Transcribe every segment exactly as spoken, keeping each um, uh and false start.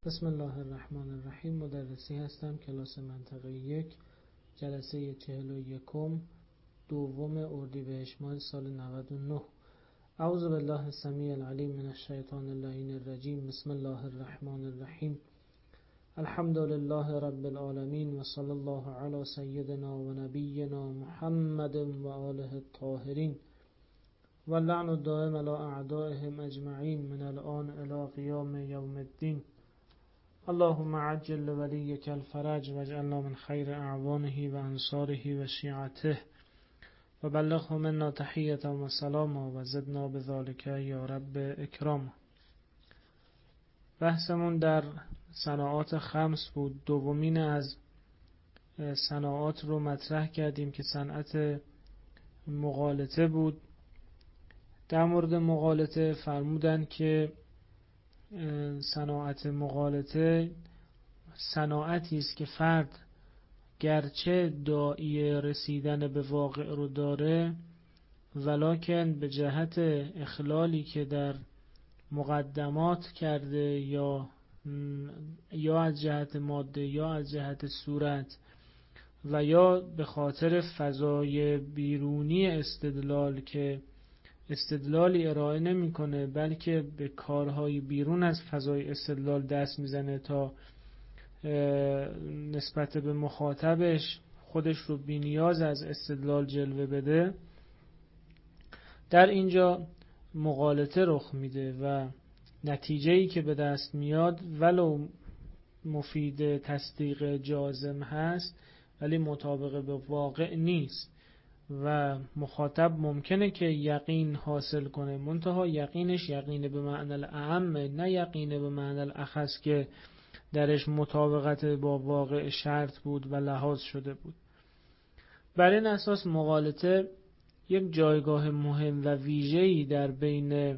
بسم الله الرحمن الرحیم. مدرسی هستم، کلاس منطقه یک، جلسه چهل و یکم، دوم اردیبهشت ماه سال نود و نه. اعوذ بالله السمیع العلیم من الشیطان اللعین الرجیم. بسم الله الرحمن الرحیم. الحمد لله رب العالمین و صلی الله علی سیدنا و نبینا محمد و آله الطاهرین و لعن الدائم علی اعدائهم اجمعین من الان الی قیام یوم الدین. اللهم عجل لولیک الفرج واجعلنا من خیر اعوانه و انصاره و شیعته و بلغه منا تحیة و سلاما و زدنا بذالک یا رب اکرام. بحثمون در صناعات خمس بود. دومین از صناعات رو مطرح کردیم که صنعت مغالطه بود. در مورد مغالطه فرمودن که صناعت مغالطه صناعتی است که فرد گرچه داعی رسیدن به واقع رو داره، ولکن به جهت اخلالی که در مقدمات کرده یا یا از جهت ماده یا از جهت صورت و یا به خاطر فضای بیرونی استدلال که استدلالی ارائه نمیکنه، بلکه به کارهای بیرون از فضای استدلال دست میزنه تا نسبت به مخاطبش خودش رو بی نیاز از استدلال جلوه بده، در اینجا مغالطه رخ میده و نتیجه‌ای که به دست میاد ولو مفید تصدیق جازم هست ولی مطابق به واقع نیست و مخاطب ممکنه که یقین حاصل کنه، منتها یقینش یقین به معنی الاعم نه یقین به معنی الاخص که درش مطابقت با واقع شرط بود و لحاظ شده بود. بر این اساس مغالطه یک جایگاه مهم و ویژه‌ای در بین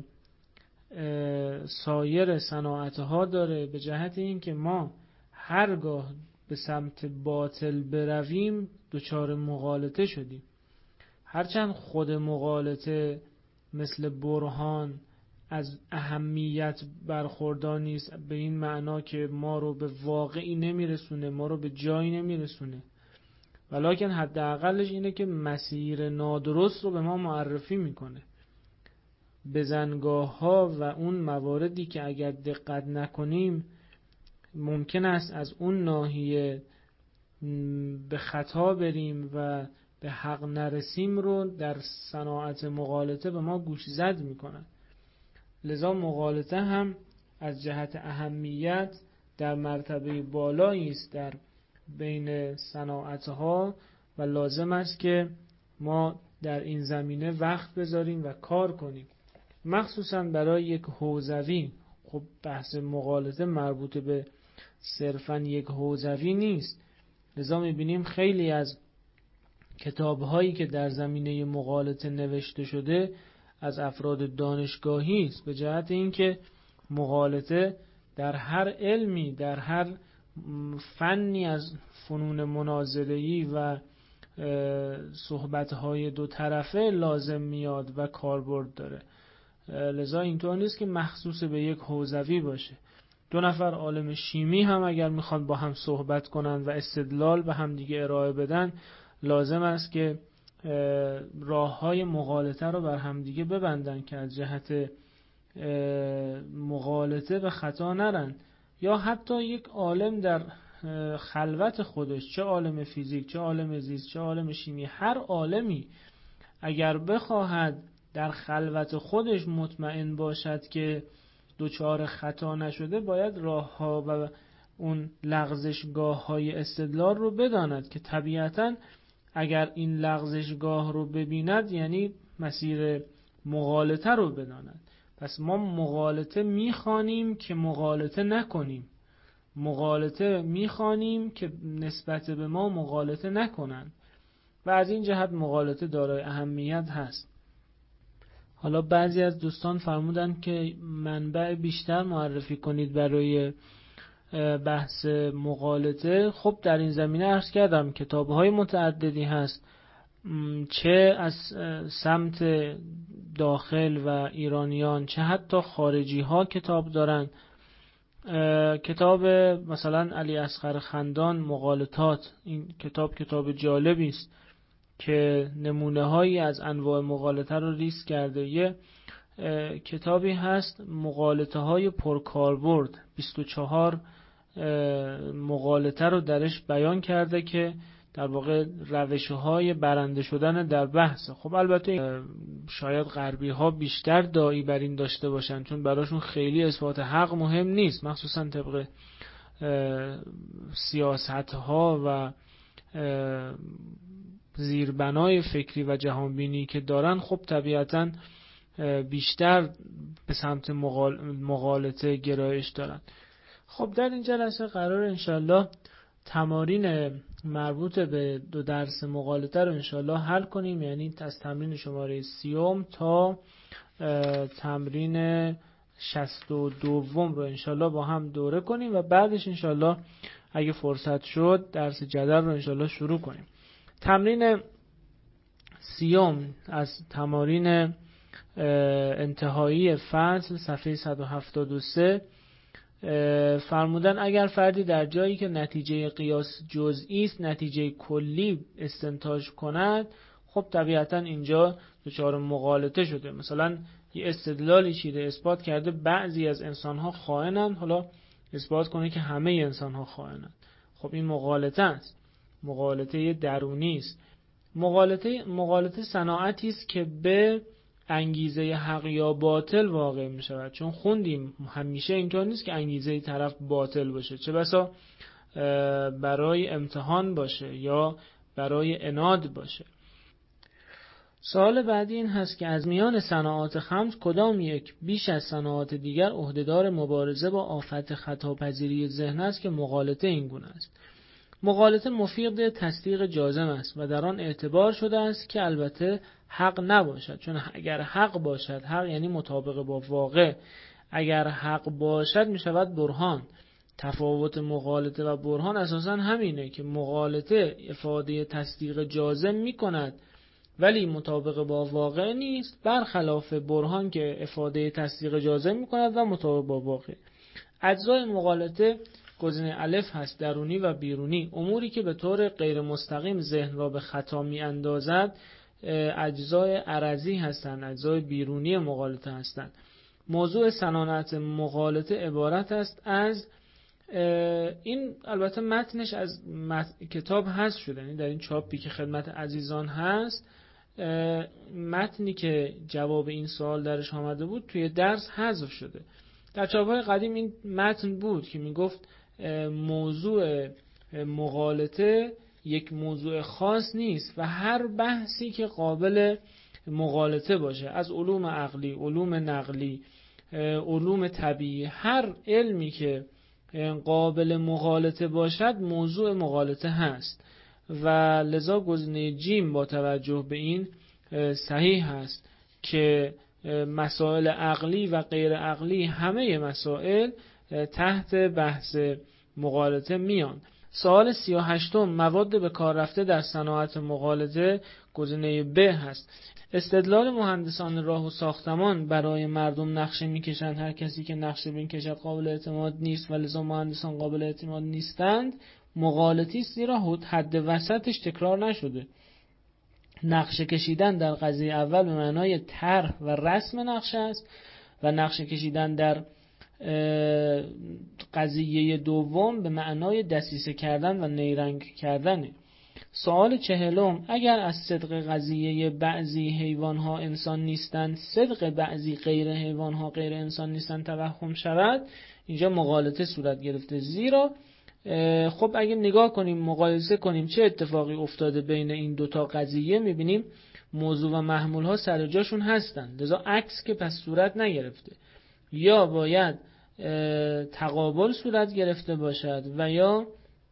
سایر صناعت‌ها داره، به جهت اینکه ما هرگاه به سمت باطل برویم دچار مغالطه شدیم. هرچند خود مغالطه مثل برهان از اهمیت برخوردار نیست، به این معنا که ما رو به واقعی نمیرسونه، ما رو به جایی نمیرسونه، ولکن حداقلش اینه که مسیر نادرست رو به ما معرفی میکنه. بزنگاه ها و اون مواردی که اگر دقت نکنیم ممکن است از اون ناحیه به خطا بریم و به حق نرسیم رو در صناعت مغالطه به ما گوش زد میکنن. لذا مغالطه هم از جهت اهمیت در مرتبه بالایی است در بین صناعتها و لازم است که ما در این زمینه وقت بذاریم و کار کنیم، مخصوصا برای یک حوزوی. خب بحث مغالطه مربوط به صرفا یک حوزوی نیست، لذا میبینیم خیلی از کتاب‌هایی که در زمینه مغالطه نوشته شده از افراد دانشگاهی است، به جهت اینکه مغالطه در هر علمی، در هر فنی از فنون مناظره‌ای و صحبت‌های دو طرفه لازم میاد و کاربرد داره. لذا اینطور نیست که مخصوص به یک حوزوی باشه. دو نفر عالم شیمی هم اگر میخوان با هم صحبت کنن و استدلال به هم دیگه ارائه بدن، لازم است که راه‌های مغالطه رو بر هم دیگه ببندن که از جهت مغالطه به خطا نرن. یا حتی یک عالم در خلوت خودش، چه عالم فیزیک، چه عالم زیست، چه عالم شیمی، هر عالمی اگر بخواهد در خلوت خودش مطمئن باشد که دوچار خطا نشده، باید راه‌ها و اون لغزشگاه‌های استدلال رو بداند که طبیعتاً اگر این لغزشگاه رو ببیند یعنی مسیر مغالطه رو بداند. پس ما مغالطه میخوانیم که مغالطه نکنیم، مغالطه میخوانیم که نسبت به ما مغالطه نکنند و از این جهت مغالطه دارای اهمیت هست. حالا بعضی از دوستان فرمودن که منبع بیشتر معرفی کنید برای بحث مغالطه. خب در این زمینه عرض کردم کتاب‌های متعددی هست، چه از سمت داخل و ایرانیان چه حتی خارجی ها کتاب دارن کتاب مثلا علی اصغر خندان مغالطات، این کتاب کتاب جالبی است که نمونه هایی از انواع مغالطه رو لیست کرده. یه کتابی هست مغالطه های پرکاربرد، بیست و چهار مغالطه رو درش بیان کرده که در واقع روش های برنده شدن در بحث. خب البته شاید غربی ها بیشتر داعی بر این داشته باشن، چون براشون خیلی اثبات حق مهم نیست، مخصوصا طبق سیاست ها و زیربنای فکری و جهانبینی که دارن. خب طبیعتاً بیشتر به سمت مغالطه گرایش دارن. خب در این جلسه قرار انشالله تمارین مربوط به دو درس مغالطه رو انشالله حل کنیم، یعنی از تمرین شماره سیوم تا تمرین شصت و دوم رو انشالله با هم دوره کنیم و بعدش انشالله اگه فرصت شد درس جدل رو انشالله شروع کنیم. تمرین سیوم از تمارین انتهایی فصل صفحه صد و هفتاد و سه فرمودن اگر فردی در جایی که نتیجه قیاس جزئی است نتیجه کلی استنتاج کند، خب طبیعتا اینجا دچار مغالطه شده. مثلا یه استدلالی چیده، اثبات کرده بعضی از انسان‌ها خائنند، حالا اثبات کنه که همه انسان‌ها خائنند. خب این مغالطه است، مغالطه درونی است. مغالطه مغالطه صناعتی است که به انگیزه حق یا باطل واقع می شود. چون خوندیم همیشه اینطور نیست که انگیزه طرف باطل باشه، چه بسا برای امتحان باشه یا برای عناد باشه. سوال بعدی این هست که از میان صناعات خمس کدام یک بیش از صناعات دیگر عهدهدار مبارزه با آفت خطاپذیری ذهن است که مغالطه این گونه است؟ مغالطه مفید تصدیق جازم است و در آن اعتبار شده است که البته حق نباشد، چون اگر حق باشد، حق یعنی مطابق با واقع، اگر حق باشد می شود برهان. تفاوت مغالطه و برهان اساساً همینه که مغالطه افاده تصدیق جازم می کند ولی مطابق با واقع نیست، برخلاف برهان که افاده تصدیق جازم می کند و مطابق با واقع. اجزای مغالطه گزینه الف هست، درونی و بیرونی. اموری که به طور غیر مستقیم ذهن را به خطا می اندازد اجزای عرضی هستند، اجزای بیرونی مغالطه هستند. موضوع صناعت مغالطه عبارت است از این، البته متنش از متن کتاب حذف شده، یعنی در این چاپی که خدمت عزیزان هست متنی که جواب این سوال درش آمده بود توی درس حذف شده. در چاپ‌های قدیم این متن بود که میگفت موضوع مغالطه یک موضوع خاص نیست و هر بحثی که قابل مغالطه باشه، از علوم عقلی، علوم نقلی، علوم طبیعی، هر علمی که قابل مغالطه باشد موضوع مغالطه هست و لذا گزینه جیم با توجه به این صحیح هست که مسائل عقلی و غیر عقلی همه مسائل تحت بحث مغالطه میان. سوال سی و هشتم مواد به کار رفته در صناعت مغالطه گزینه ب هست. استدلال مهندسان راه و ساختمان برای مردم نقشه میکشند، هر کسی که نقشه میکشد قابل اعتماد نیست و لذا مهندسان قابل اعتماد نیستند، مغالطی است، زیرا حد وسطش تکرار نشده. نقشه کشیدن در قضیه اول به معنای طرح و رسم نقشه است و نقشه کشیدن در قضیه دوم به معنای دسیسه کردن و نیرنگ کردن. سوال چهلم اگر از صدق قضیه بعضی حیوانها انسان نیستند صدق بعضی غیر حیوانها غیر انسان نیستند توهم شود، اینجا مغالطه صورت گرفته. زیرا خب اگه نگاه کنیم مقایسه کنیم چه اتفاقی افتاده بین این دوتا قضیه، میبینیم موضوع و محمول ها سر جاشون هستند، لذا عکس که پس صورت نگرفته، یا باید تقابل صورت گرفته باشد و یا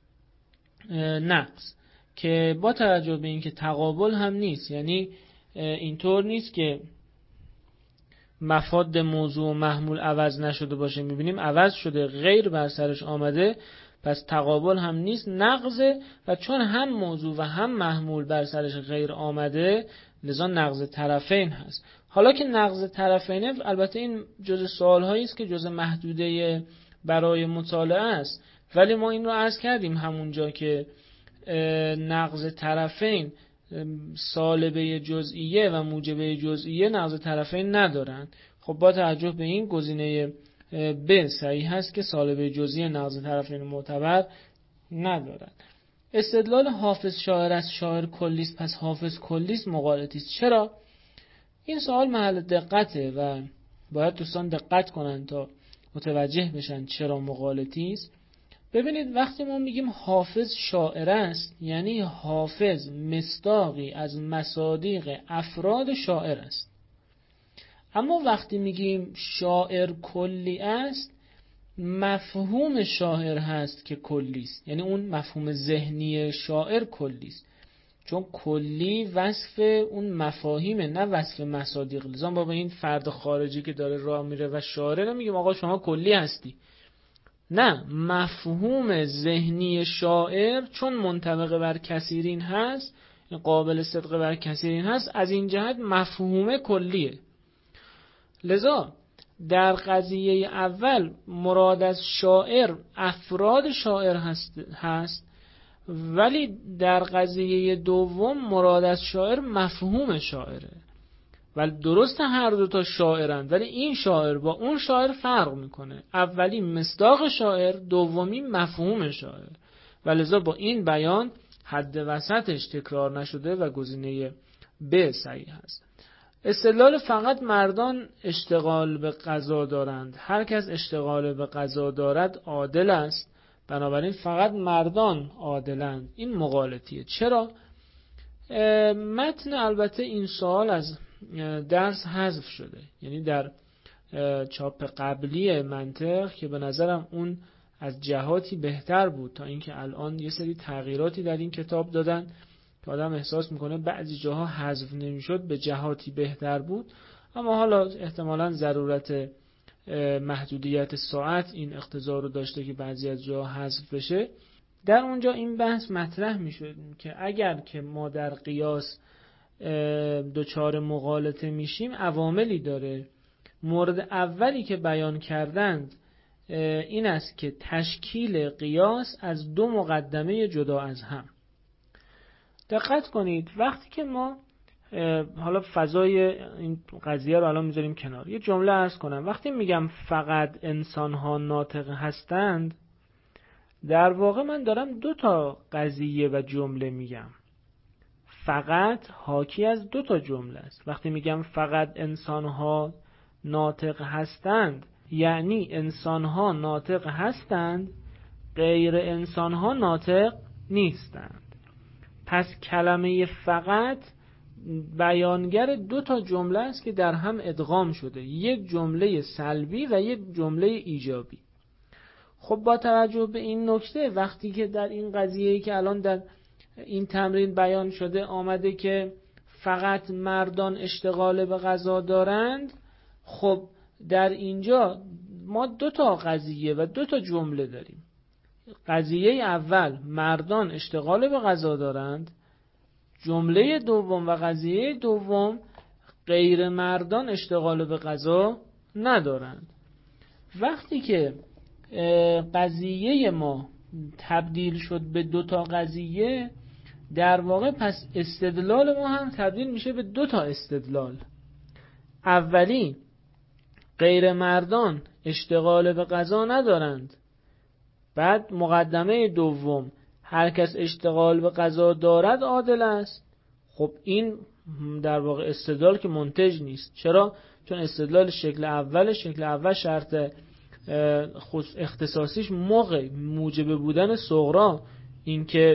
نقص، که با توجه به اینکه تقابل هم نیست، یعنی اینطور نیست که مفاد موضوع و محمول عوض نشده باشه، میبینیم عوض شده، غیر بر سرش آمده، پس تقابل هم نیست، نقضه، و چون هم موضوع و هم محمول بر سرش غیر آمده لذا نقض طرفین هست. حالا که نقض طرفینه، البته این جزء سوال هایی است که جزء محدوده برای مطالعه است. ولی ما این رو عرض کردیم همونجا که نقض طرفین سالبه جزئیه و موجبه جزئیه نقض طرفین ندارن. خب با توجه به این گزینه ب صحیح هست که سالبه جزئیه نقض طرفین معتبر ندارن. استدلال حافظ شاعر است شاعر کلیست پس حافظ کلیست مغالطیست. چرا؟ این سوال محل دقته و باید دوستان دقت کنن تا متوجه بشن چرا مغالطیست. ببینید وقتی ما میگیم حافظ شاعر است یعنی حافظ مصداقی از مصادیق افراد شاعر است. اما وقتی میگیم شاعر کلی است مفهوم شاعر هست که کلی است، یعنی اون مفهوم ذهنی شاعر کلی است، چون کلی وصف اون مفاهیمه نه وصف مصادیق. لذا با این فرد خارجی که داره راه میره و شاعره نمیگیم آقا شما کلی هستی، نه، مفهوم ذهنی شاعر چون منطبق بر کثیرین هست، قابل صدق بر کثیرین هست، از این جهت مفهوم کلیه. لذا در قضیه اول مراد از شاعر افراد شاعر هست, هست ولی در قضیه دوم مراد از شاعر مفهوم شاعره. ولی درست هر دو تا شاعرند ولی این شاعر با اون شاعر فرق میکنه. اولی مصداق شاعر، دومی مفهوم شاعر. ولذا با این بیان حد وسطش تکرار نشده و گزینه ب صحیح است. استدلال فقط مردان اشتغال به قضا دارند. هر کس اشتغال به قضا دارد عادل است، بنابراین فقط مردان عادلند. این مغالطیه. چرا؟ متن البته این سوال از درس حذف شده، یعنی در چاپ قبلی منطق که به نظرم اون از جهاتی بهتر بود تا اینکه الان یه سری تغییراتی در این کتاب دادن که آدم احساس میکنه بعضی جاها حذف نمیشد به جهاتی بهتر بود. اما حالا احتمالاً ضرورت محدودیت ساعت این اقتضا رو داشته که بعضی از جاها حذف بشه. در اونجا این بحث مطرح میشد که اگر که ما در قیاس دوچار مغالطه میشیم عواملی داره. مورد اولی که بیان کردند این است که تشکیل قیاس از دو مقدمه جدا از هم. دقت کنید وقتی که ما حالا فضای این قضیه رو الان میذاریم کنار، یه جمله عرض کنم. وقتی میگم فقط انسان‌ها ناطق هستند، در واقع من دارم دو تا قضیه و جمله میگم. فقط حاکی از دو تا جمله است. وقتی میگم فقط انسان‌ها ناطق هستند یعنی انسان‌ها ناطق هستند، غیر انسان‌ها ناطق نیستند. پس کلمه فقط بیانگر دو تا جمله است که در هم ادغام شده، یک جمله سلبی و یک جمله ایجابی. خب با توجه به این نکته وقتی که در این قضیه‌ای که الان در این تمرین بیان شده آمده که فقط مردان اشتغال به قضا دارند، خب در اینجا ما دو تا قضیه و دو تا جمله داریم. قضیه اول مردان اشتغال به قضا دارند، جمله دوم و قضیه دوم غیر مردان اشتغال به قضا ندارند. وقتی که قضیه ما تبدیل شد به دو تا قضیه، در واقع پس استدلال ما هم تبدیل میشه به دو تا استدلال. اولی غیر مردان اشتغال به قضا ندارند، بعد مقدمه دوم هر کس اشتغال به قضا دارد عادل است. خب این در واقع استدلال که منتج نیست. چرا؟ چون استدلال شکل اول شکل اول شرط اختصاصیش موقع موجب بودن صغرا، این که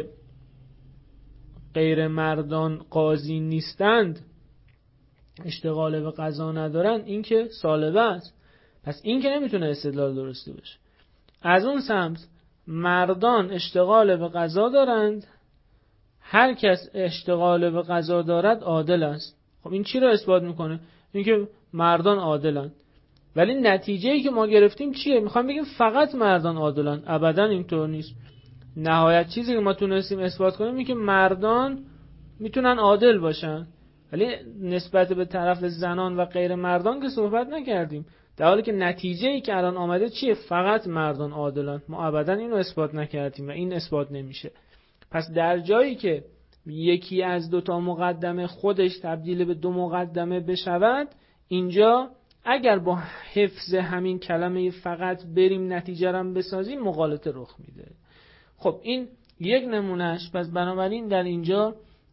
غیر مردان قاضی نیستند اشتغال به قضا ندارن، این که سالبه است. پس این که نمیتونه استدلال درستی باشه. از اون سمت مردان اشتغال به قضا دارند، هر کس اشتغال به قضا دارد عادل است. خب این چی رو اثبات میکنه؟ این که مردان عادلند. ولی نتیجه‌ای که ما گرفتیم چیه؟ میخوام بگیم فقط مردان عادلند. ابداً اینطور نیست. نهایت چیزی که ما تونستیم اثبات کنیم اینه که مردان میتونن عادل باشن، ولی نسبت به طرف زنان و غیر مردان که صحبت نکردیم. در حالی که نتیجه ای که الان آمده چیه؟ فقط مردان عادلان. ما ابدا اینو اثبات نکردیم و این اثبات نمیشه. پس در جایی که یکی از دو تا مقدمه خودش تبدیل به دو مقدمه بشود، اینجا اگر با حفظ همین کلمه فقط بریم نتیجه رو بسازیم مغالطه رخ میده. خب این یک نمونهش. پس بنابراین در اینجا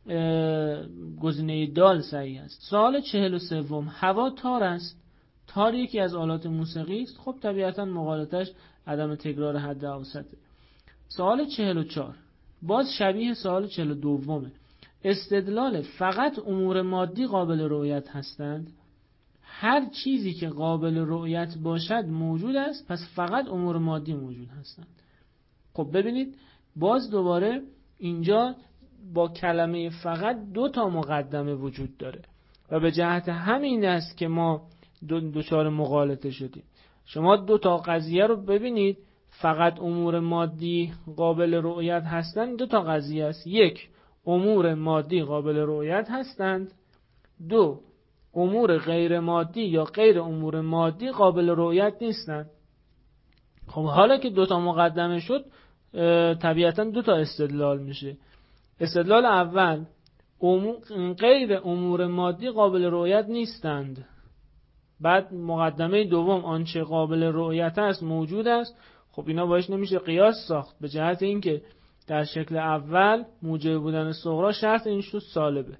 گزینه دال صحیح است. سوال چهل و سوم، هوا تار است. تار یکی از آلات موسیقی است. خب طبیعتا مغالطش عدم تکرار حد اوسطه. سوال چهل و چهار باز شبیه سوال چهل و دومه. استدلال فقط امور مادی قابل رؤیت هستند. هر چیزی که قابل رؤیت باشد موجود است، پس فقط امور مادی موجود هستند. خب ببینید باز دوباره اینجا با کلمه فقط دو تا مقدمه وجود داره و به جهت همین است که ما دو دوچار مغالطه شدیم. شما دو تا قضیه رو ببینید، فقط امور مادی قابل رؤیت هستند. دو تا قضیه است. یک، امور مادی قابل رؤیت هستند. دو، امور غیر مادی یا غیر امور مادی قابل رؤیت نیستند. خب حالا که دو تا مقدمه شد طبیعتا دو تا استدلال میشه. استدلال اول، امور غیر امور مادی قابل رؤیت نیستند. بعد مقدمه دوم، آنچه قابل رؤیت است موجود است. خب اینا باش نمیشه قیاس ساخت، به جهت اینکه در شکل اول موجب بودن صغرا شرط این شد سالبه.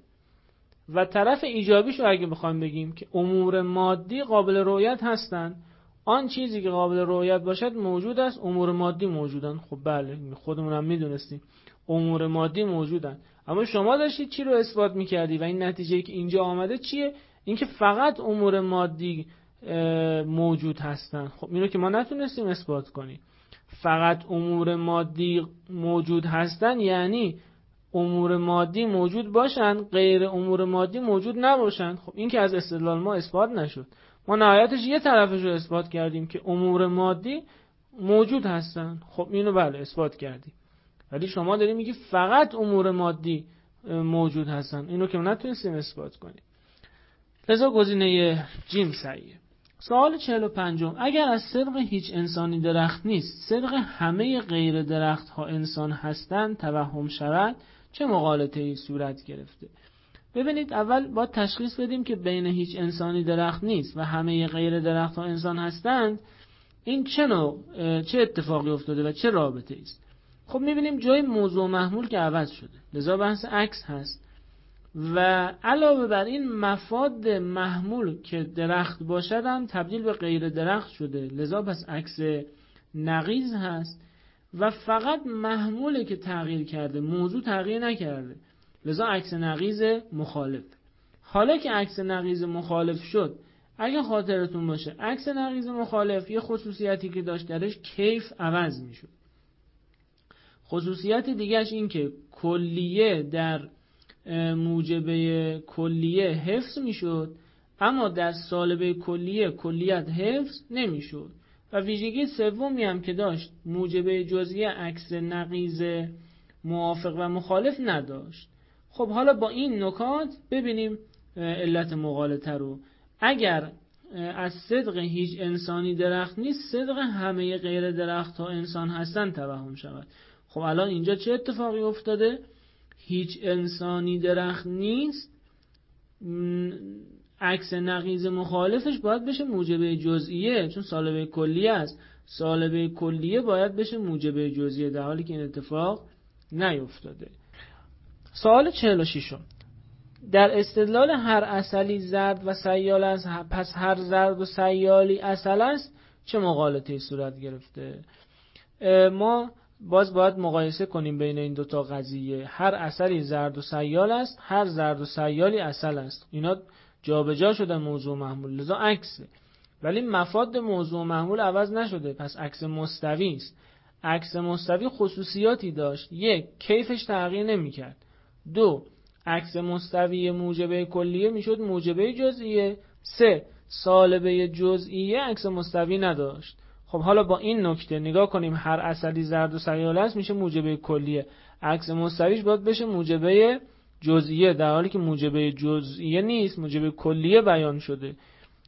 و طرف ایجابیشو اگه بخوایم بگیم که امور مادی قابل رؤیت هستند، آن چیزی که قابل رؤیت باشد موجود است، امور مادی موجودن. خب بله خودمون هم میدونستیم امور مادی موجودن، اما شما داشتید چی رو اثبات میکردی و این نتیجه که اینجا آمده چیه؟ اینکه فقط امور مادی موجود هستن. خب اینو که ما نتونستیم اثبات کنیم. فقط امور مادی موجود هستن یعنی امور مادی موجود باشن، غیر امور مادی موجود نباشن. خب این که از استدلال ما اثبات نشد. ما نهایتش یه طرفش رو اثبات کردیم که امور مادی موجود هستن. خب اینو بله اثبات کردیم، ولی شما داری میگی فقط امور مادی موجود هستن. اینو که نتونستیم اثبات کنیم. لذا گزینه جیم صحیحه. سوال چهل و پنج، اگر از صدق هیچ انسانی درخت نیست، صدق همه غیر درخت ها انسان هستند توهم شود، چه مغالطه ای صورت گرفته؟ ببینید اول باید تشخیص بدیم که بین هیچ انسانی درخت نیست و همه غیر درخت ها انسان هستند، این چه نوع چه اتفاقی افتاده و چه رابطه است؟ خب میبینیم جای موضوع محمول که عوض شده، لذا بحث عکس هست. و علاوه بر این مفاد محمول که درخت باشد هم تبدیل به غیر درخت شده، لذا پس عکس نقیض هست. و فقط محموله که تغییر کرده، موضوع تغییر نکرده، لذا عکس نقیض مخالف. حالا که عکس نقیض مخالف شد، اگه خاطرتون باشه عکس نقیض مخالف یه خصوصیتی که داشت درش کیف عوض میشد. خصوصیت دیگهش این که کلیه در موجبه کلیه حفظ میشد، اما در سالبه کلیه کلیت حفظ نمیشد. و ویژگی سومی هم که داشت، موجبه جزئیه عکس نقیض موافق و مخالف نداشت. خب حالا با این نکات ببینیم علت مغالطه رو. اگر از صدق هیچ انسانی درخت نیست، صدق همه غیر درخت ها انسان هستن توهم شود. خب الان اینجا چه اتفاقی افتاده؟ هیچ انسانی درخت نیست، عکس نقیض مخالفش باید بشه موجبه جزئیه، چون سالبه کلیه است. سالبه کلیه باید بشه موجبه جزئیه، در حالی که این اتفاق نیفتاده. سوال چهل و شش، در استدلال هر عسلی زرد و سیال است، پس هر زرد و سیالی عسل است، چه مغالطه‌ای صورت گرفته؟ ما باز باید مقایسه کنیم بین این دوتا قضیه. هر عسلی زرد و سیال است، هر زرد و سیالی عسل است. اینا جابجا شده موضوع محمول، لذا عکسه. ولی مفاد موضوع محمول عوض نشده، پس عکس مستوی است. عکس مستوی خصوصیاتی داشت: یک، کیفش تغییر نمی‌کرد. دو، عکس مستوی موجبه کلیه میشد موجبه جزئیه. سه، سالبه جزئیه عکس مستوی نداشت. خب حالا با این نکته نگاه کنیم، هر عسلی زرد و سیال است میشه موجبه کلیه، عکس مستویش باید بشه موجبه جزئیه، در حالی که موجبه جزئیه نیست، موجبه کلیه بیان شده.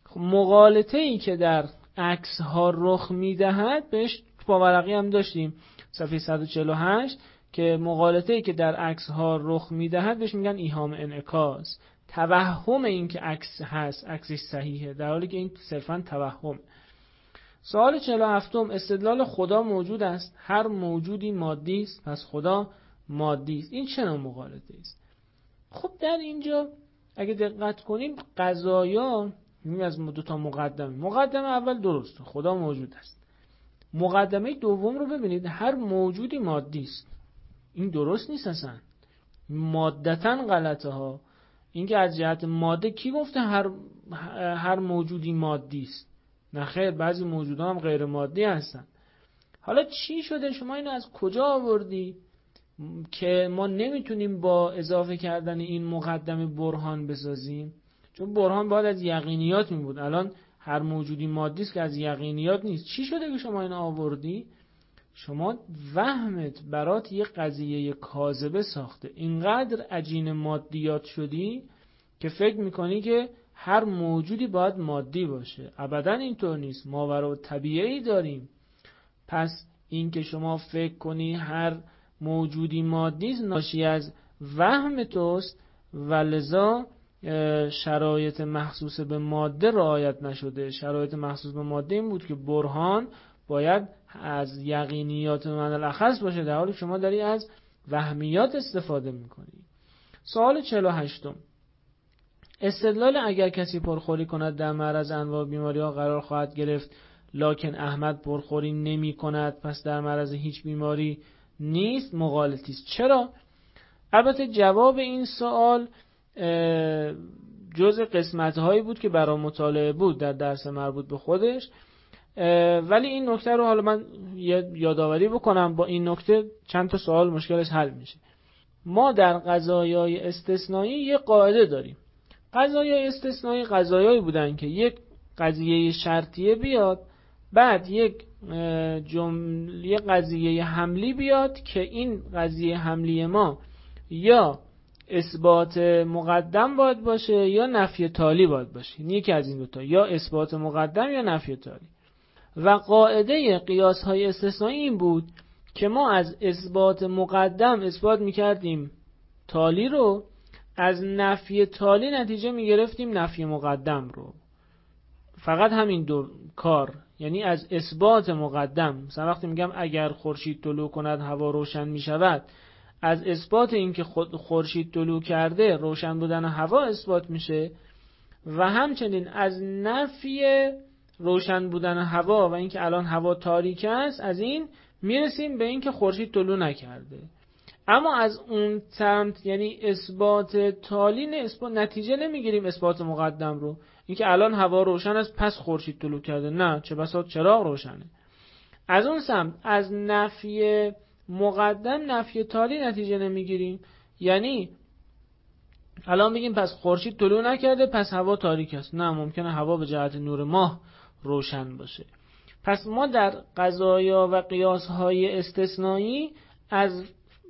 مغالطه ای که در عکس ها رخ میدهد، بهش پاورقی هم داشتیم صفحه صد و چهل و هشت، که مغالطه ای که در عکس ها رخ میدهد بهش میگن ایهام انعکاس، توهم این که عکس هست، عکسش صحیحه، در حالی که این صرفا توهم. سوال چهل و هفت، استدلال خدا موجود است، هر موجودی مادی است، پس خدا مادی است. این چه نوع مغالطه است؟ خب در اینجا اگه دقت کنیم قضایا این از دو تا مقدمه. مقدمه اول درست، خدا موجود است. مقدمه دوم رو ببینید، هر موجودی مادی است. این درست نیست اصلا، مادتاً غلطه ها. اینکه از جهت ماده کی گفته هر هر موجودی مادی است؟ نه خیر، بعضی موجودات هم غیر مادی هستن. حالا چی شده شما اینو از کجا آوردی که ما نمیتونیم با اضافه کردن این مقدمه برهان بسازیم؟ چون برهان باید از یقینیات می بود. الان هر موجودی مادی است که از یقینیات نیست. چی شده که شما اینو آوردی؟ شما وهمت برات یه قضیه کاذبه ساخته، اینقدر عجین مادیات شدی که فکر میکنی که هر موجودی باید مادی باشه. ابداً اینطور نیست، ماورا طبیعی داریم. پس این که شما فکر کنی هر موجودی مادی است ناشی از وهم توست و لذا شرایط مخصوص به ماده رعایت نشده. شرایط مخصوص به ماده این بود که برهان باید از یقینیات من الاخص باشه، در حالی شما داری از وهمیات استفاده میکنی. سوال چهل و هشت، استدلال اگر کسی پرخوری کند در معرض انواع بیماری ها قرار خواهد گرفت، لکن احمد پرخوری نمی کند، پس در معرض هیچ بیماری نیست، مغالطی است. چرا؟ البته جواب این سوال جزء قسمت هایی بود که برای مطالعه بود در درس مربوط به خودش، ولی این نکته رو حالا من یادآوری بکنم. با این نکته چند تا سوال مشکلش حل میشه. ما در قضایای استثنایی یه قاعده داریم. قضایای استثنایی قضایایی بودن که یک قضیه شرطیه بیاد، بعد یک جمله قضیه حملی بیاد که این قضیه حملی ما یا اثبات مقدم باید باشه یا نفی تالی باید باشه. یکی از این دوتا، یا اثبات مقدم یا نفی تالی. و قاعده قیاس های استثنایی این بود که ما از اثبات مقدم اثبات میکردیم تالی رو، از نفی تالی نتیجه میگرفتیم نفی مقدم رو. فقط همین دو کار، یعنی از اثبات مقدم، مثلا وقتی میگم اگر خورشید طلوع کند هوا روشن میشود، از اثبات این که خورشید طلوع کرده روشن بودن هوا اثبات میشه، و همچنین از نفی روشن بودن هوا و اینکه الان هوا تاریک است، از این میرسیم به اینکه خورشید طلوع نکرده. اما از اون سمت، یعنی اثبات تالی، نه اثبات نتیجه نمیگیریم اثبات مقدم رو، اینکه الان هوا روشن است پس خورشید طلوع کرده، نه، چه بسا چراغ روشنه. از اون سمت از نفی مقدم نفی تالی نتیجه نمیگیریم، یعنی الان میگیم پس خورشید طلوع نکرده پس هوا تاریک است، نه، ممکنه هوا به جهت نور ماه روشن باشه. پس ما در قضایا و قیاس‌های استثنایی از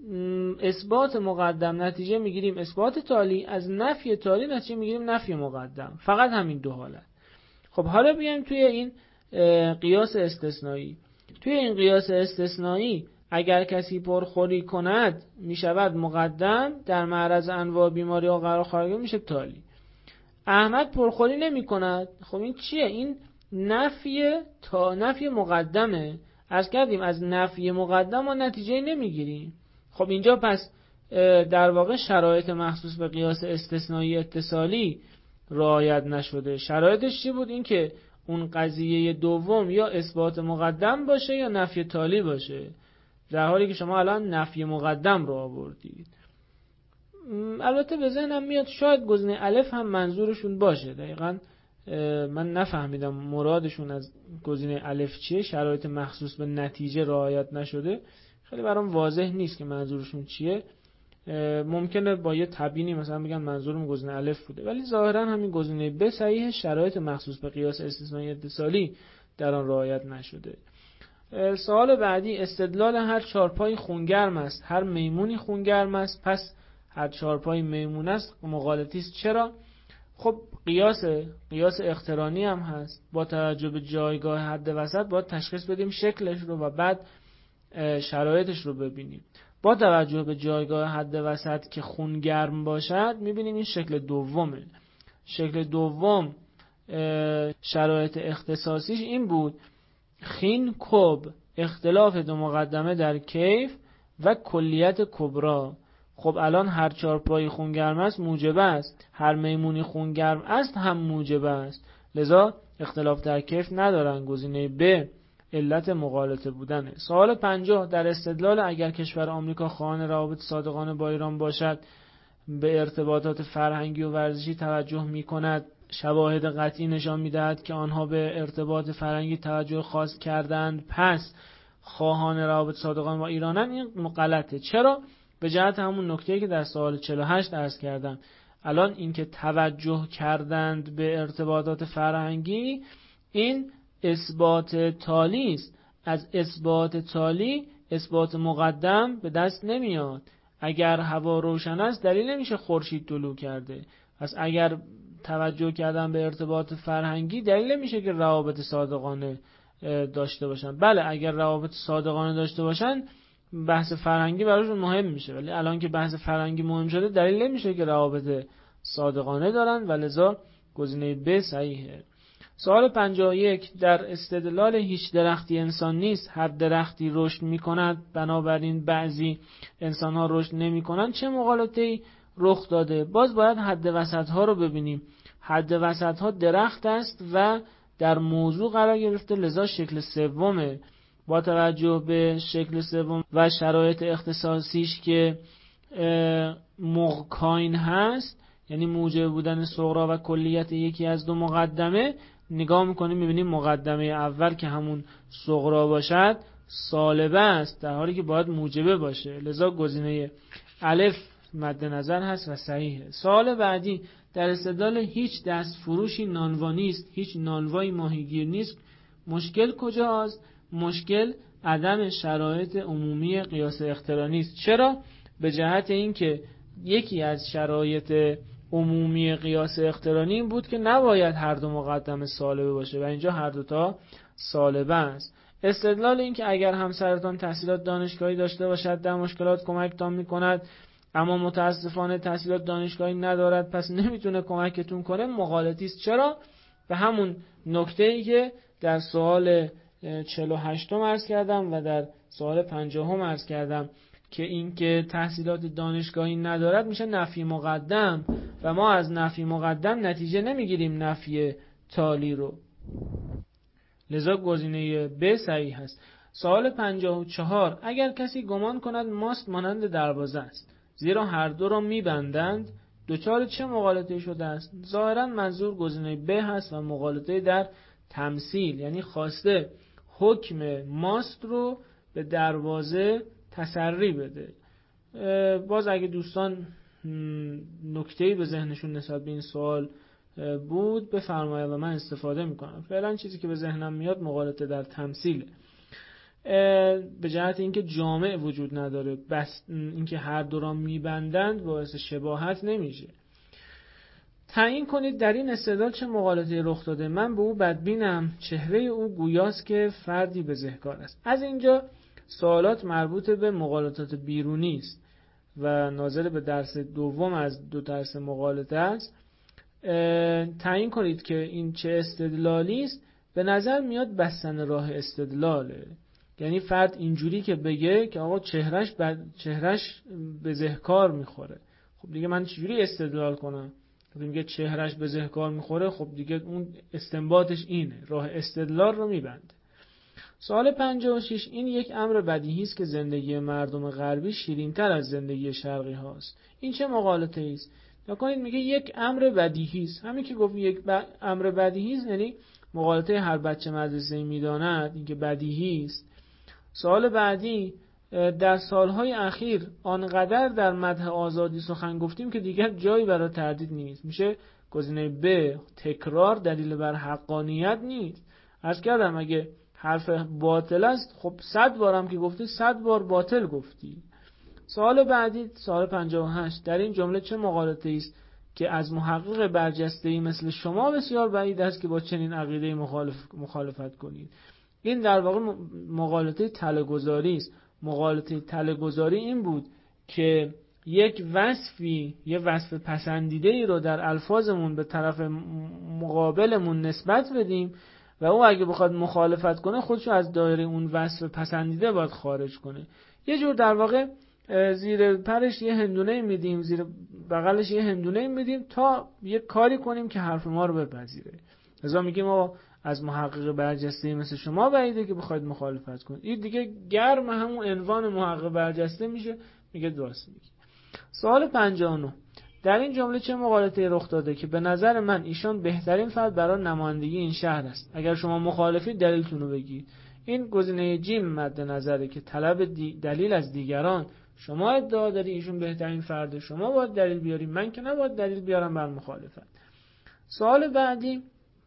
اثبات مقدم نتیجه میگیریم اثبات تالی، از نفی تالی نتیجه میگیریم نفی مقدم. فقط همین دو حالت. خب حالا بیایم توی این قیاس استثنایی. توی این قیاس استثنایی اگر کسی پرخوری کند میشود مقدم، در معرض انواع بیماری ها قرار خواهد گرفت میشه تالی. احمد پرخوری نمی کند، خب این چیه؟ این نفی تا نفی مقدمه. از کردیم از نفی مقدم ما نتیجه نمیگیریم. خب اینجا پس در واقع شرایط مخصوص به قیاس استثنایی اتصالی رعایت نشده. شرایطش چی بود؟ این که اون قضیه دوم یا اثبات مقدم باشه یا نفی تالی باشه، در حالی که شما الان نفی مقدم رو آوردید. البته به ذهنم میاد شاید گزینه الف هم منظورشون باشه. دقیقاً من نفهمیدم مرادشون از گزینه الف چیه. شرایط مخصوص به نتیجه رعایت نشده، خیلی برام واضح نیست که منظورشون چیه. ممکنه با یه تبیینی مثلا بگن منظورم گزینه الف بوده، ولی ظاهرا همین گزینه ب صحیح، شرایط مخصوص به قیاس استثنایی اتصالی در آن رعایت نشده. سوال بعدی، استدلال هر چارپای خونگرم است، هر میمونی خونگرم است، پس هر چارپای میمون است مغالطی است. چرا؟ خب قیاس قیاس اقترانی هم هست. با توجه به جایگاه حد وسط باید تشخیص بدیم شکلش رو و بعد شرایطش رو ببینیم. با توجه به جایگاه حد وسط که خون گرم باشد میبینیم این شکل دومه. شکل دوم شرایط اختصاصیش این بود: خین کب، اختلاف دو مقدمه در کیف و کلیت کبرا. خب الان هر چارپایی خونگرم است موجب است، هر میمونی خونگرم است هم موجب است، لذا اختلاف در کیف ندارن. گزینه ب علت مغالطه بودنه. سوال پنجاه در استدلال اگر کشور آمریکا خواهان روابط صادقانه با ایران باشد به ارتباطات فرهنگی و ورزشی توجه می کند، شواهد قطعی نشان می دهد که آنها به ارتباط فرهنگی توجه خاص کردند، پس خواهان روابط صادقانه با ایرانن. این غلطه. چرا؟ به جهت همون نکته‌ای که در سوال چهل و هشت عرض کردم. الان این که توجه کردند به ارتباطات فرهنگی، این اثبات تالی است. از اثبات تالی اثبات مقدم به دست نمیاد. اگر هوا روشن است دلیل نمیشه خورشید طلوع کرده. پس اگر توجه کردن به ارتباط فرهنگی دلیل نمیشه که روابط صادقانه داشته باشن. بله اگر روابط صادقانه داشته باشن بحث فرهنگی براشون مهم میشه، ولی الان که بحث فرهنگی مهم شده دلیل نمیشه که روابط صادقانه دارن و لذا گزینه ب صحیحه. سوال پنجاه و یک در استدلال هیچ درختی انسان نیست، هر درختی رشد میکند بنابراین بعضی انسان ها رشد نمیکنند، چه مغالطه‌ای رخ داده؟ باز باید حد وسط ها رو ببینیم. حد وسط ها درخت است و در موضوع قرار گرفته، لذا شکل سومه. با توجه به شکل سوم و شرایط اختصاصیش که مغکاین هست، یعنی موجب بودن صغرا و کلیت یکی از دو مقدمه، نگاه میکنیم میبینیم مقدمه اول که همون صغرا باشد سالبه است، در حالی که باید موجبه باشه، لذا گزینه الف مد نظر هست و صحیحه. سوال بعدی در استدلال هیچ دست فروشی نانوا نیست، هیچ نانوایی ماهیگیر نیست، مشکل کجاست؟ مشکل عدم شرایط عمومی قیاس اقترانی است. چرا؟ به جهت اینکه یکی از شرایط عمومی قیاس اقترانی این بود که نباید هر دو مقدمه سالبه باشه و اینجا هر دو تا سالبه است. استدلال این که اگر همسرتان تحصیلات دانشگاهی داشته باشد در مشکلات کمکتان میکند، اما متاسفانه تحصیلات دانشگاهی ندارد پس نمیتونه کمکتون کنه، مغالطی است. چرا؟ به همون نکته‌ای که در سوال چهل و هشت عرض کردم و در سوال پنجاه عرض کردم که این که تحصیلات دانشگاهی ندارد میشه نفی مقدم و ما از نفی مقدم نتیجه نمیگیریم نفی تالی رو، لذا گزینه ب صحیح هست. سوال پنجاه و چهار اگر کسی گمان کند ماست مانند دروازه است زیرا هر دو را میبندند دچار چه مغالطه شده است؟ ظاهرا منظور گزینه ب هست و مغالطه در تمثیل، یعنی خواسته حکم ماست رو به دروازه تسری بده. باز اگه دوستان نکته‌ای به ذهنشون نسبت به این سوال بود بفرمایید و من استفاده میکنم. فعلا چیزی که به ذهنم میاد مغالطه در تمثیل، به جهت اینکه جامع وجود نداره، بس اینکه هر دو را میبندند باعث شباهت نمیشه. تعیین کنید در این استدلال چه مغالطه‌ای رخ داده. من به او بدبینم، چهره او گویاست که فردی بزهکار است. از اینجا سوالات مربوط به مغالطات بیرونی است و ناظر به درس دوم از دو درس مغالطه است. تعیین کنید که این چه استدلالی است. به نظر میاد بستن راه استدلاله، یعنی فرد اینجوری که بگه که آقا چهرش بد... چهرش بزهکار میخوره، خب دیگه من چجوری استدلال کنم؟ میگه چهرش بزهکار میخوره، خب دیگه اون استنباطش اینه، راه استدلال رو میبنده. سوال پنجاه و شش این یک امر بدیهی است که زندگی مردم غربی شیرین‌تر از زندگی شرقی هاست. این چه مغالطه‌ای است؟ نکنید میگه یک امر بدیهی است. همین که گفت یک ب... امر بدیهی است یعنی مغالطه هر بچه مدرسه‌ای میداند اینکه بدیهی است. سوال بعدی در سالهای اخیر آنقدر در مدح آزادی سخن گفتیم که دیگر جایی برای تردید نیست. میشه گزینه ب تکرار دلیل بر حقانیت نیست. عرض کردم اگه حرف باطل است خب صد بارم که گفتی صد بار باطل گفتی. سوال بعدی سوال پنجاه و هشت در این جمله چه مغالطه‌ای است که از محقق برجسته‌ای مثل شما بسیار بعید است که با چنین عقیده مخالف مخالفت کنید. این در واقع مغالطه تله‌گذاری است. مغالطه تله‌گذاری این بود که یک وصفی، یه وصف پسندیده‌ای رو در الفاظمون به طرف مقابلمون نسبت بدیم و او اگه بخواد مخالفت کنه خودشو از دایره اون وصف پسندیده باید خارج کنه. یه جور در واقع زیر پرش یه هندونه میدیم، زیر بغلش یه هندونه میدیم تا یه کاری کنیم که حرف ما رو بپذیره. لذا میگیم ما از محقق برجسته مثل شما بعیده که بخواید مخالفت کنید. این دیگه گرم همون عنوان محقق برجسته میشه، میگه درست میگی. سوال پنجاه و نه، در این جمله چه مغالطه‌ای رخ داده که به نظر من ایشان بهترین فرد برای نمایندگی این شهر است؟ اگر شما مخالفید دلیلتون رو بگید. این گزینه جیم مد نظره که طلب دلیل از دیگران. شما ادعا داری ایشون بهترین فرده، شما باید دلیل بیاری، من که نباید دلیل بیارم بر مخالفت. سوال بعدی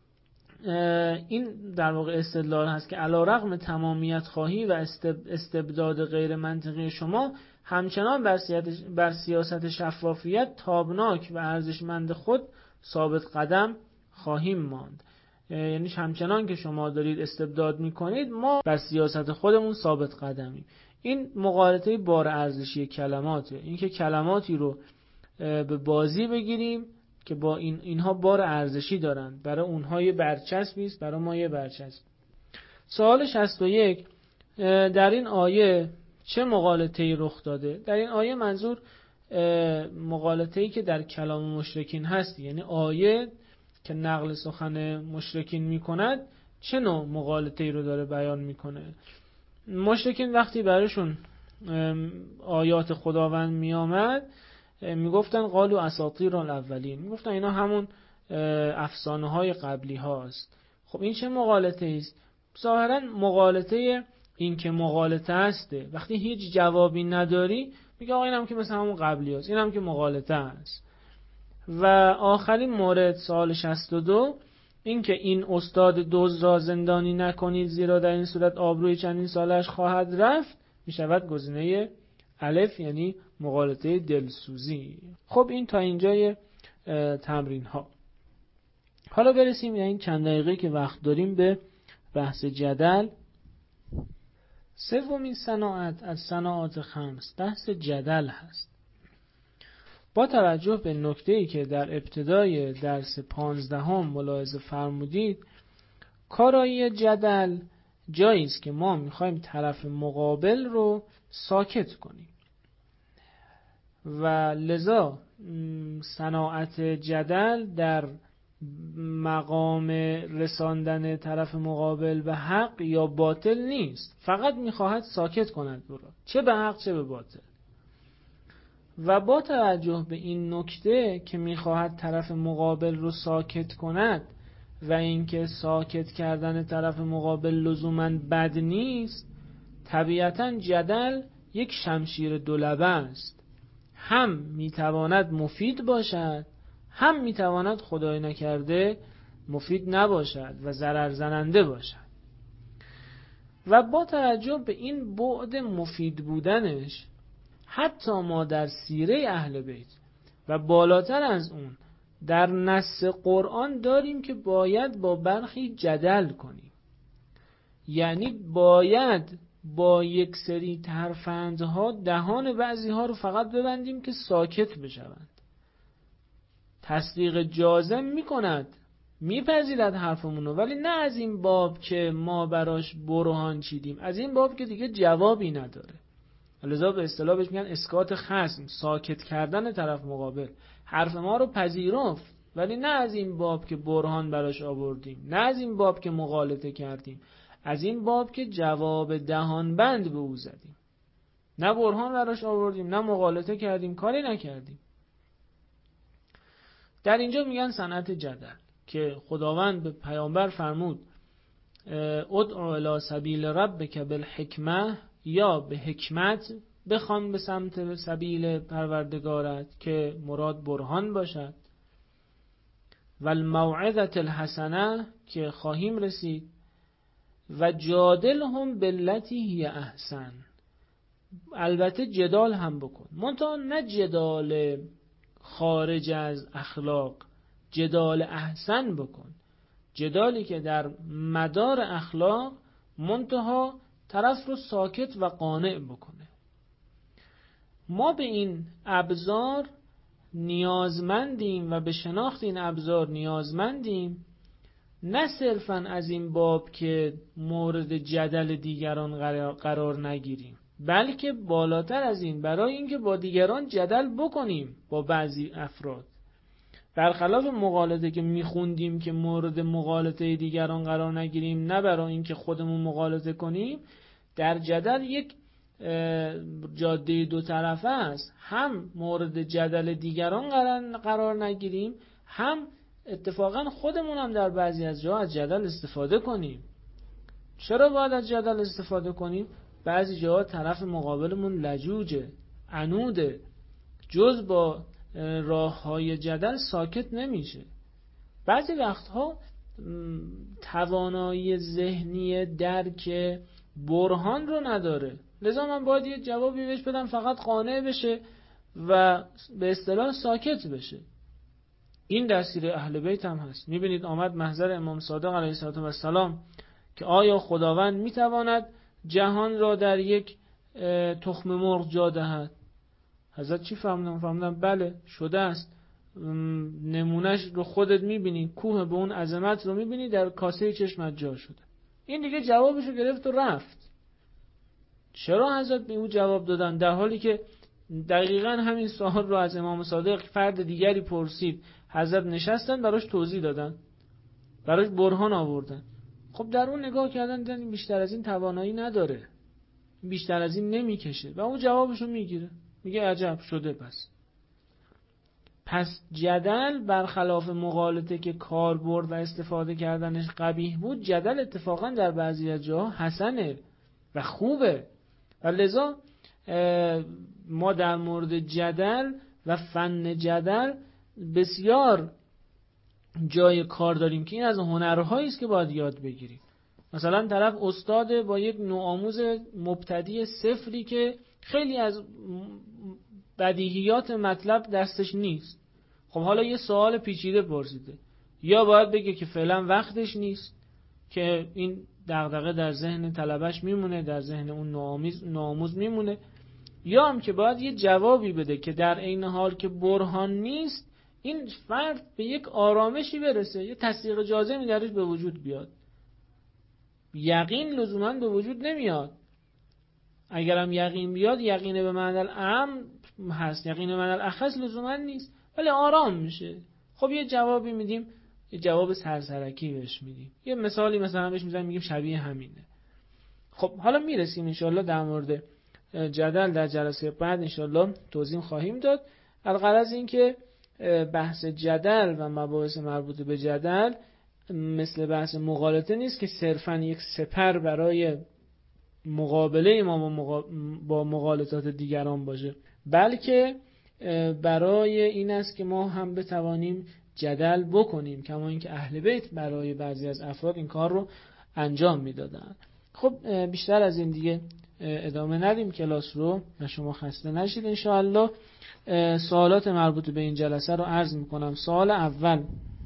این در واقع استدلال هست که علیرغم تمامیت خواهی و استبداد غیر منطقی شما همچنان بر سیاست شفافیت تابناک و ارزشمند خود ثابت قدم خواهیم ماند. یعنی همچنان که شما دارید استبداد میکنید ما بر سیاست خودمون ثابت قدمیم. این مغالطه بار ارزشی کلماته. این که کلماتی رو به بازی بگیریم که با این اینها بار ارزشی دارند، برای اونها یه برچسبی است، برای ما یه برچسب. سوال شصت و یک، در این آیه چه مغالطه‌ای رخ داده؟ در این آیه منظور مغالطه‌ای که در کلام مشرکین هست، یعنی آیه که نقل سخن مشرکین میکند چه نوع مغالطه‌ای رو داره بیان میکنه. مشرکین وقتی براشون آیات خداوند میآمد میگفتن قالوا اساطیر الاولین، میگفتن اینا همون افسانه های قبلی هاست. خب این چه مغالطه است؟ ظاهرا مغالطه این که مغالطه هسته. وقتی هیچ جوابی نداری میگه آقا اینم که مثل همون قبلی هست، اینم که مغالطه است. و آخرین مورد سوال شصت و دو، این که این استاد دزد را زندانی نکنید زیرا در این صورت آبروی چندین سالش خواهد رفت، میشود گزینه الف، یعنی مغالطه دلسوزی. خب این تا اینجای تمرین ها. حالا برسیم یعنی چند دقیقه که وقت داریم به بحث جدل. سومین صناعت از صناعات خمس بحث جدل هست. با توجه به نکته‌ای که در ابتدای درس پانزدهم ملاحظه فرمودید، کارایی جدل جایی است که ما میخوایم طرف مقابل رو ساکت کنیم و لذا صناعت جدل در مقام رساندن طرف مقابل به حق یا باطل نیست، فقط میخواهد ساکت کند او را، چه به حق چه به باطل. و با توجه به این نکته که میخواهد طرف مقابل رو ساکت کند و اینکه ساکت کردن طرف مقابل لزوماً بد نیست، طبیعتاً جدل یک شمشیر دولبه است. هم میتواند مفید باشد، هم میتواند خدای نکرده مفید نباشد و ضرر زننده باشد. و با توجه به این بعد مفید بودنش، حتی ما در سیره اهل بیت و بالاتر از اون در نص قرآن داریم که باید با برخی جدل کنیم. یعنی باید با یک سری ترفندها دهان بعضی ها رو فقط ببندیم که ساکت بشوند. تصدیق جازم میکند، میپذیرد حرفمونو، ولی نه از این باب که ما براش برهان چیدیم، از این باب که دیگه جوابی نداره. لذا به اصطلاح بهش میگن اسکات خصم، ساکت کردن طرف مقابل. حرف ما رو پذیرفت ولی نه از این باب که برهان براش آوردیم، نه از این باب که مغالطه کردیم، از این باب که جواب دهان بند به او زدیم. نه برهان براش آوردیم، نه مغالطه کردیم، کاری نکردیم. در اینجا میگن صنعت جدل که خداوند به پیامبر فرمود ادعو الی سبیل ربک بالحکمه، یا به حکمت بخوان به سمت سبیل پروردگارت که مراد برهان باشد، و الموعظة الحسنه که خواهیم رسید، و جادلهم باللتی هی احسن، البته جدال هم بکن، منتها نه جدال خارج از اخلاق، جدال احسن بکن، جدالی که در مدار اخلاق منتها طرف رو ساکت و قانع بکنه. ما به این ابزار نیازمندیم و به شناخت این ابزار نیازمندیم، نه صرفاً از این باب که مورد جدل دیگران قرار نگیریم، بلکه بالاتر از این برای اینکه با دیگران جدل بکنیم با بعضی افراد. برخلاف مغالطه که میخوندیم که مورد مغالطه دیگران قرار نگیریم، نه برای اینکه خودمون مغالطه کنیم، در جدل یک جاده دو طرفه است، هم مورد جدل دیگران قرار نگیریم، هم اتفاقا خودمون هم در بعضی از جاها از جدل استفاده کنیم. چرا باید از جدل استفاده کنیم؟ بعضی جاها طرف مقابلمون لجوجه، عنوده، جز با راه های جدل ساکت نمیشه. بعضی وقتها توانایی ذهنی درک برهان رو نداره، لذا من باید یه جوابی بهش بدم فقط قانع بشه و به اصطلاح ساکت بشه. این دستور اهل بیت هم هست. میبینید آمد محضر امام صادق علیه السلام که آیا خداوند میتواند جهان را در یک تخم مرغ جا دهد؟ حضرت چی فهمیدن؟ فهمیدن بله شده است. نمونهش رو خودت میبینی، کوه به اون عظمت رو میبینی در کاسه چشمت جا شده. این دیگه جوابش رو گرفت و رفت. چرا حضرت به اون جواب دادن در حالی که دقیقاً همین سوال رو از امام صادق فرد دیگری پرسید، حضرت نشستن براش توضیح دادن، براش برهان آوردن. خب در اون نگاه کردن دیدن بیشتر از این توانایی نداره، بیشتر از این نمیکشه و اون جوابشو میگیره، میگه عجب شده. پس پس جدل برخلاف مغالطه که کاربرد و استفاده کردنش قبیح بود، جدل اتفاقا در بعضی از جاها حسنه و خوبه و لذا ما در مورد جدل و فن جدل بسیار جای کار داریم که این از هنرهایی است که باید یاد بگیریم. مثلا طرف استاد با یک نوآموز مبتدی صفری که خیلی از بدیهیات مطلب دستش نیست، خب حالا یه سوال پیچیده پرسیده، یا باید بگه که فعلا وقتش نیست که این دغدغه در ذهن طلبش میمونه، در ذهن اون نوآموز نوآموز میمونه، یا هم که باید یه جوابی بده که در عین حال که برهان نیست این فرد به یک آرامشی برسه، یه تصدیق جازمی درش به وجود بیاد. یقین لزوما به وجود نمیاد، اگرم یقین بیاد یقین به معنی الاعم هست، یقین به معنی الاخص لزوما نیست، ولی آرام میشه. خب یه جوابی میدیم، یه جواب سرسرکی بهش میدیم، یه مثالی مثلا بهش میزنیم میگیم شبیه همینه. خب حالا میرسیم انشالله در مورد جدل در جلسه بعد انشالله توضیح خواهیم داد. الغرض این که بحث جدل و مباحث مربوط به جدل مثل بحث مغالطه نیست که صرفا یک سپر برای مقابله ما با مغالطات دیگران باشه، بلکه برای این است که ما هم بتوانیم جدل بکنیم، کما اینکه اهل بیت برای بعضی از افراد این کار رو انجام میدادن. خب بیشتر از این دیگه ادامه ندیم کلاس رو و شما خسته نشید انشاءالله. سوالات مربوط به این جلسه رو عرض میکنم. سوال اول: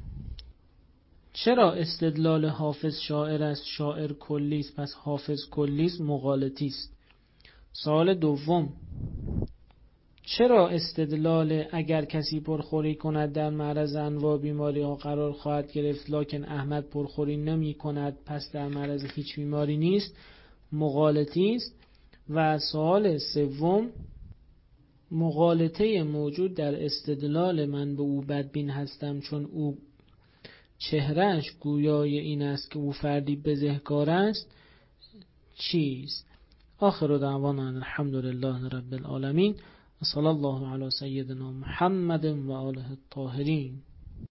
چرا استدلال حافظ شاعر است، شاعر کلی است، پس حافظ کلی است، مغالطی است؟ سوال دوم: چرا استدلال اگر کسی پرخوری کند در معرض انواع بیماری ها قرار خواهد گرفت لکن احمد پرخوری نمی کند پس در معرض هیچ بیماری نیست، مغالطی است؟ و سوال سوم: مغالطه موجود در استدلال من به او بدبین هستم چون او چهرهش گویای این است که او فردی بزهکار است چیست؟ آخر دعوانا الحمدلله رب العالمین و صلی الله علی سیدنا محمد و آله الطاهرین.